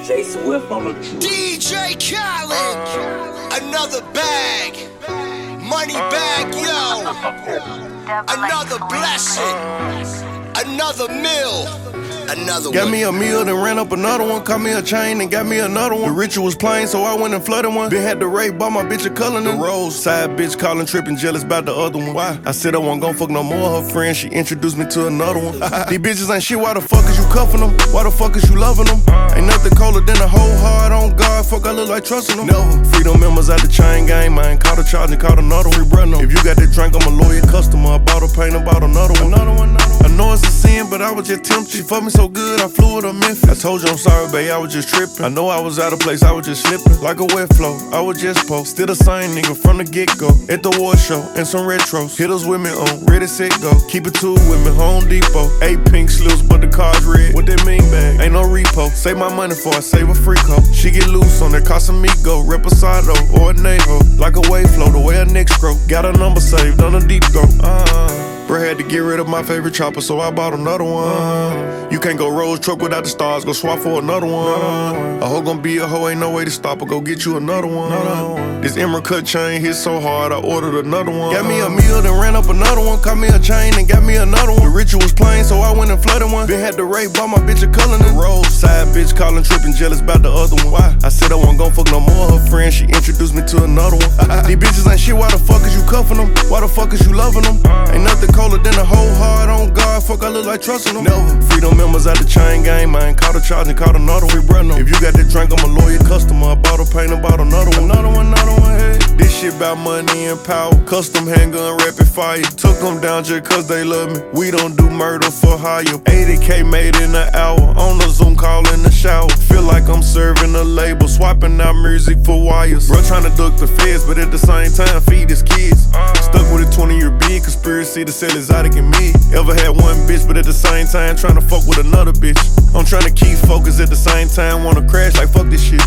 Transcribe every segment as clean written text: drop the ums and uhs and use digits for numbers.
J Swift on the truth. DJ Khaled, another bag, money bag, yo, another blessing, another meal. Another got one. me a meal, then ran up another one. Caught me a chain, and got me another one. The ritual was plain, so I went and flooded one. Been had the rape, bought my bitch a Cullinan. The rose, side bitch calling, tripping, jealous about the other one. Why? I said I wasn't gon' fuck no more. Her friend, she introduced me to another one. These bitches ain't shit, why the fuck is you cuffing them? Why the fuck is you loving them? Ain't nothing colder than a whole heart on God. Fuck, I look like trusting them. Never. Freedom members out the chain gang, man. Caught a charge and caught another one. Free brother. If you got that drink, I'm a loyal customer. I bought a paint, I bought another one. I know it's a sin, but I was just tempted. She fucked me so good, I flew her to Memphis. I told you I'm sorry, babe, I was just tripping. I know I was out of place, I was just slipping. Like a wet flow, I was just post. Still the same nigga from the get-go. At the war show, and some retros. Hit us with me on, ready, set, go. Keep it two with me, Home Depot. 8 pink slips, but the car's red. What that mean, bag? Ain't no repo. Save my money for I save a free coat. She get loose on that Casamigo, Reposado, or a Neho. Like a wave flow, the way a neck stroke. Got a number saved on a deep throat. Bro had to get rid of my favorite chopper, so I bought another one. You can't go Rolls truck without the stars, go swap for another one. A hoe gon' be a hoe, ain't no way to stop her, go get you another one. This emerald cut chain hit so hard, I ordered another one. Got me a meal, then ran up another one. Caught me a chain and got me another one. The ritual was plain, so I went and flooded one. Been had the rape, bought my bitch a Cullinan. The rose, side bitch calling, tripping, jealous about the other one. Why? I said I wasn't gon' fuck no more. Her friend, she introduced me to another one. These bitches ain't shit, why the fuck is you cuffing them? Why the fuck is you loving them? Ain't nothing colder than a whole heart on God. Fuck, I look like trusting them. Never. Freedom members out the chain gang, man. Caught a charge and caught another one. Free brother. If you got that drink, I'm a loyal customer. I bought a paint and bought another one. Another one, hey. This shit about money and power. Custom handgun, rapid fire. Took them down just cause they love me. We don't do murder for hire. 80K made in an hour. On the Zoom call in the shower. Feel like I'm serving a label. Swapping out music for wires. Bro trying to duck the feds, but at the same time feed his kids. Stuck with a 20-year bid. Conspiracy to sell exotic and me. Ever had one bitch, but at the same time trying to fuck with another bitch. I'm trying to keep focus at the same time. Wanna crash like fuck this shit.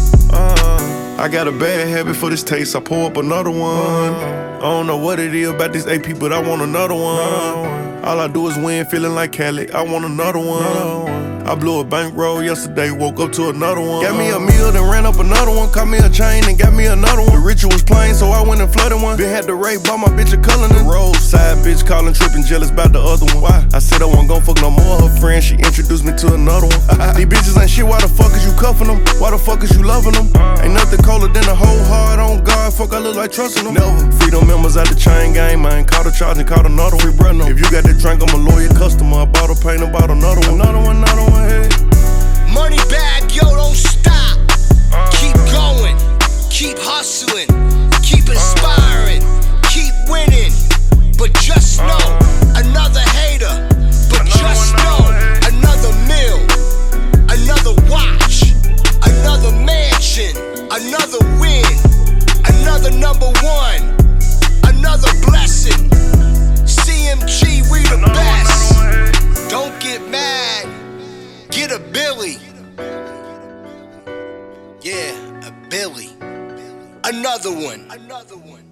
I got a bad habit for this taste. I pour up another one. I don't know what it is about this AP, but I want another one. All I do is win, feeling like Cali. I want another one. I blew a bankroll yesterday, woke up to another one. Got me a meal, then ran up another one. Caught me a chain and got me another one. The ritual was plain, so I went and flooded one. Been had the rape, bought my bitch a Cullinan. The rose, side bitch calling, tripping, jealous about the other one. Why? I said I wasn't gon' fuck no more. Her friend, she introduced me to another one. These bitches ain't shit, why the fuck is you cuffing them? Why the fuck is you loving them? Ain't nothing colder than a whole heart on God. Fuck, I look like trusting them. Never. Freedom members out the chain gang, man. Caught a charge and caught another one. Free brother. If you got that drink, I'm a loyal customer. I bought a paint and bought another one. Another one, hey. Money bag, yo, don't stop. Keep going, keep hustling, keep inspiring, keep winning. But just know, another hater. But just know, another meal, another watch, another mansion, another win, another #1, another blessing. CMG, we the best. Don't get mad. Get a Billy. Yeah, a Billy. Another one.